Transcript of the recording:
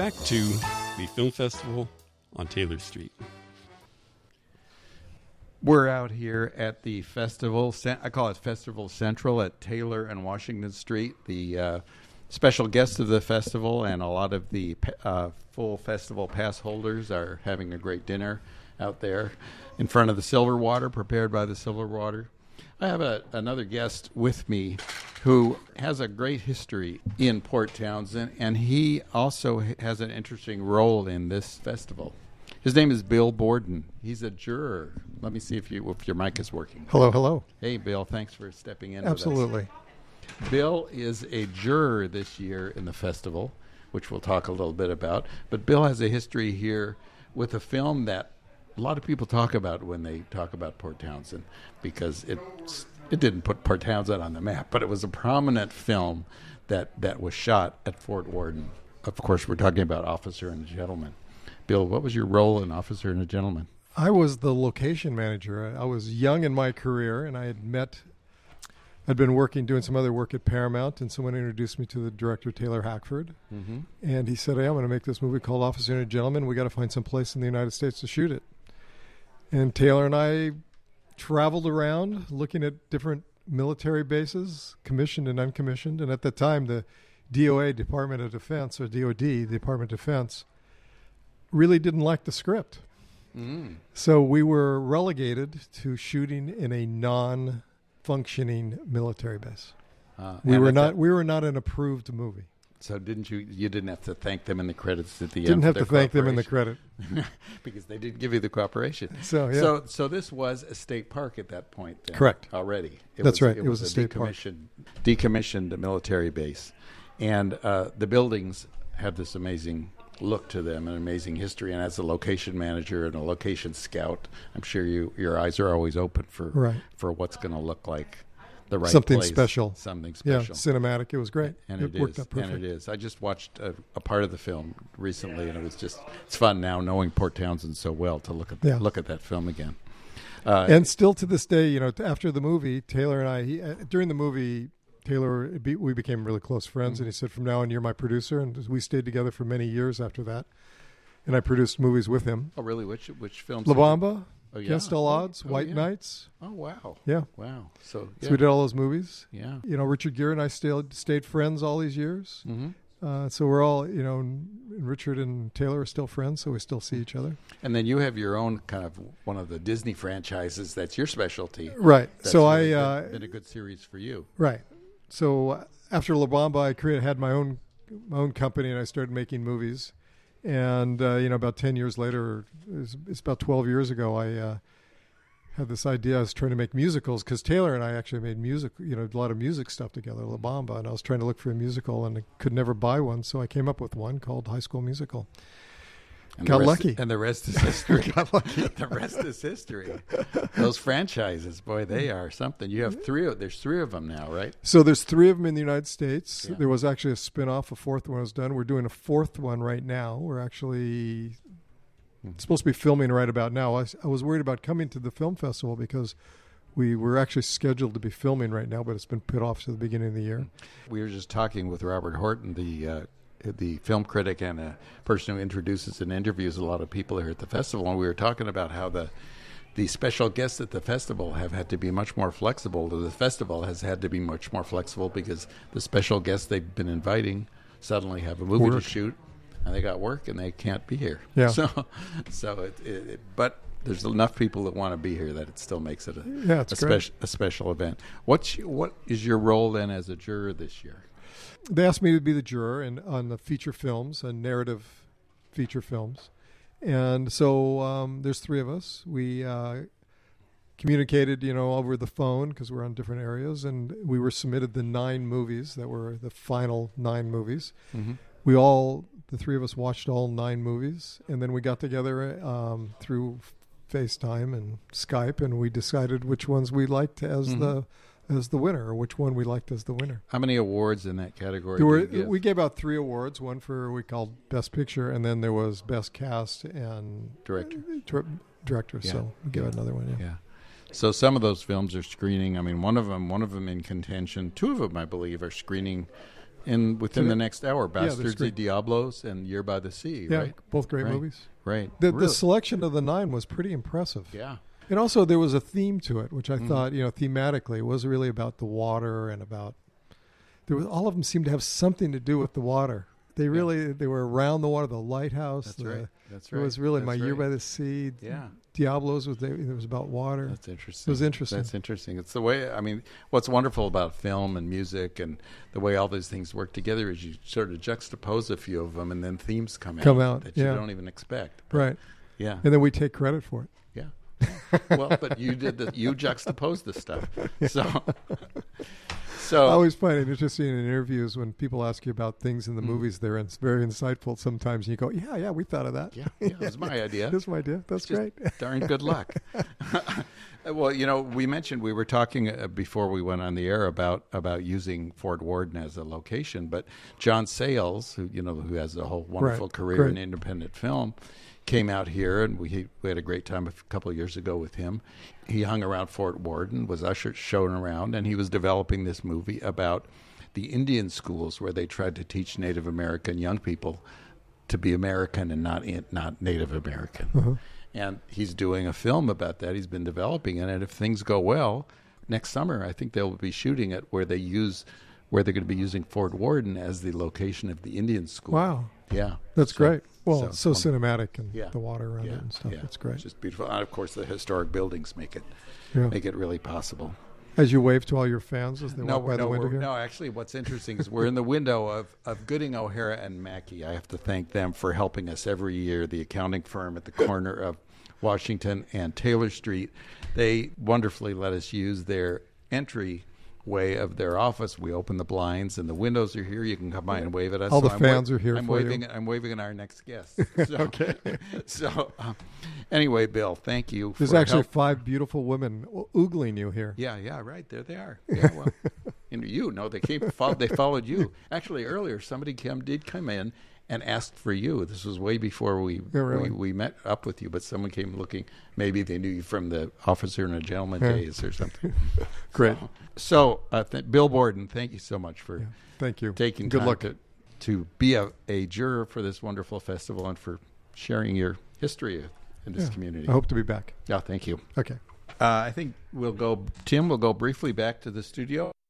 back to the film festival on Taylor Street. We're out here at the festival. I call it Festival Central at Taylor and Washington Street. The special guests of the festival and a lot of the full festival pass holders are having a great dinner out there in front of the Silver Water, prepared by the Silver Water. I have another guest with me who has a great history in Port Townsend, and he also has an interesting role in this festival. His name is Bill Borden. He's a juror. Let me see if your mic is working. Hello, hello. Hey, Bill. Thanks for stepping in. Absolutely. With us. Bill is a juror this year in the festival, which we'll talk a little bit about. But Bill has a history here with a film that a lot of people talk about when they talk about Port Townsend, because it didn't put Port Townsend on the map, but it was a prominent film that was shot at Fort Worden. Of course, we're talking about Officer and a Gentleman. Bill, what was your role in Officer and a Gentleman? I was the location manager. I was young in my career, and I'd been doing some other work at Paramount, and someone introduced me to the director, Taylor Hackford. Mm-hmm. And he said, hey, I'm going to make this movie called Officer and a Gentleman. We got to find some place in the United States to shoot it. And Taylor and I traveled around looking at different military bases, commissioned and uncommissioned. And at the time, the DOA, Department of Defense, or DOD, the Department of Defense, really didn't like the script. Mm. So we were relegated to shooting in a non-functioning military base. We were not an approved movie. So you didn't have to thank them in the credits at the end? Didn't have to thank them in the credit. Because they didn't give you the cooperation. So, yeah. So this was a state park at that point then. Correct. Already. That's right. It was a state park. Decommissioned military base. And the buildings have this amazing look to them, an amazing history. And as a location manager and a location scout, I'm sure your eyes are always open for what's going to look like the right something place. Special. Something special. Yeah, cinematic. It was great. And it worked out perfect. And it is. I just watched a part of the film recently, and it's fun now knowing Port Townsend so well to look at that film again. And still to this day, after the movie, Taylor and I, during the movie, we became really close friends, and he said, from now on, you're my producer, and we stayed together for many years after that. And I produced movies with him. Oh, really? Which films? La Bamba, yeah. Against All Odds, White Nights. Oh, wow. Yeah. Wow. So we did all those movies. Yeah. Richard Gere and I stayed friends all these years. Mm-hmm. So we're all, Richard and Taylor are still friends, so we still see each other. And then you have your own kind of one of the Disney franchises that's your specialty. Right. That's so really been a good series for you. Right. So after La Bamba, I had my own company, and I started making movies. And, about 10 years later, it's about 12 years ago, I had this idea. I was trying to make musicals because Taylor and I actually made music, a lot of music stuff together, La Bamba. And I was trying to look for a musical, and I could never buy one. So I came up with one called High School Musical. And got lucky. And the rest is history. Got lucky. The rest is history. Those franchises, boy, they are something. You have there's three of them now, right? So there's three of them in the United States. Yeah. There was actually a spin-off. A fourth one was done. We're doing a fourth one right now. We're actually supposed to be filming right about now. I was worried about coming to the film festival because we were actually scheduled to be filming right now, but it's been put off to the beginning of the year. We were just talking with Robert Horton, the film critic and a person who introduces and interviews a lot of people here at the festival, and we were talking about how the special guests at the festival have had to be much more flexible. The festival has had to be much more flexible because the special guests they've been inviting suddenly have a movie to shoot, and they got work and they can't be here. Yeah. But there's enough people that want to be here that it still makes it a special event. What is your role then as a juror this year? They asked me to be the juror on the feature films and narrative feature films. And so there's three of us. We communicated, over the phone because we're on different areas, and we were submitted the 9 movies that were the final 9 movies. Mm-hmm. The three of us watched all 9 movies, and then we got together through FaceTime and Skype, and we decided which ones we liked as the winner, or which one we liked as the winner. How many awards in that category? We gave out 3 awards. One we called Best Picture, and then there was Best Cast and Director. Yeah. So we gave out another one. Yeah. So some of those films are screening. I mean, one of them in contention. 2 of them, I believe, are screening within the next hour. they're Bastards y great. Diablos and Year by the Sea, Yeah, right? both great Right. movies. Right. The Really. selection of the 9 was pretty impressive. Yeah. And also there was a theme to it, which I thought, thematically, it was really about the water and about all of them seemed to have something to do with the water. They were around the water, the lighthouse. That's right. That's It right. was really That's My Year right. by the Sea. Yeah. Diablos it was about water. That's interesting. It was interesting. That's interesting. It's the way, what's wonderful about film and music and the way all these things work together is you sort of juxtapose a few of them and then themes come out that you don't even expect. But, right. Yeah. And then we take credit for it. Yeah. Well, but you juxtaposed the stuff. So I always find it interesting in interviews when people ask you about things in the movies. They're very insightful sometimes. And you go, yeah, we thought of that. yeah, it was my idea. That's my idea. That's Just great. Darn good luck. Well, we mentioned we were talking before we went on the air about using Fort Worden as a location, but John Sayles, who has a whole wonderful career in independent film, came out here, and we had a great time a couple of years ago with him. He hung around Fort Worden, was shown around, and he was developing this movie about the Indian schools where they tried to teach Native American young people to be American and not Native American. Uh-huh. And he's doing a film about that. He's been developing it, and if things go well, next summer I think they'll be shooting it where they're going to be using Fort Worden as the location of the Indian school. Wow. Yeah. That's great. Well, so cinematic and yeah. the water around Yeah, it and stuff. yeah. That's great. It's just beautiful. And of course, the historic buildings make it really possible. As you wave to all your fans as they walk by the window here? No, actually, what's interesting is we're in the window of Gooding, O'Hara, and Mackey. I have to thank them for helping us every year, the accounting firm at the corner of Washington and Taylor Street. They wonderfully let us use their entry way of their office. We open the blinds and the windows are here. You can come by and wave at us. All the fans are here for you. I'm waving at our next guest. So, Okay. So, anyway, Bill, thank you. There's actually 5 beautiful women oogling you here. Yeah, right. There they are. Yeah, well, they followed you. Actually, earlier somebody did come in and asked for you. This was way before we met up with you, but someone came looking. Maybe they knew you from the Officer and a Gentleman days or something. Great. So, Bill Borden, thank you so much for Thank you. taking Good time luck. to be a juror for this wonderful festival and for sharing your history in this community. I hope to be back. Yeah, thank you. Okay. I think Tim will go briefly back to the studio.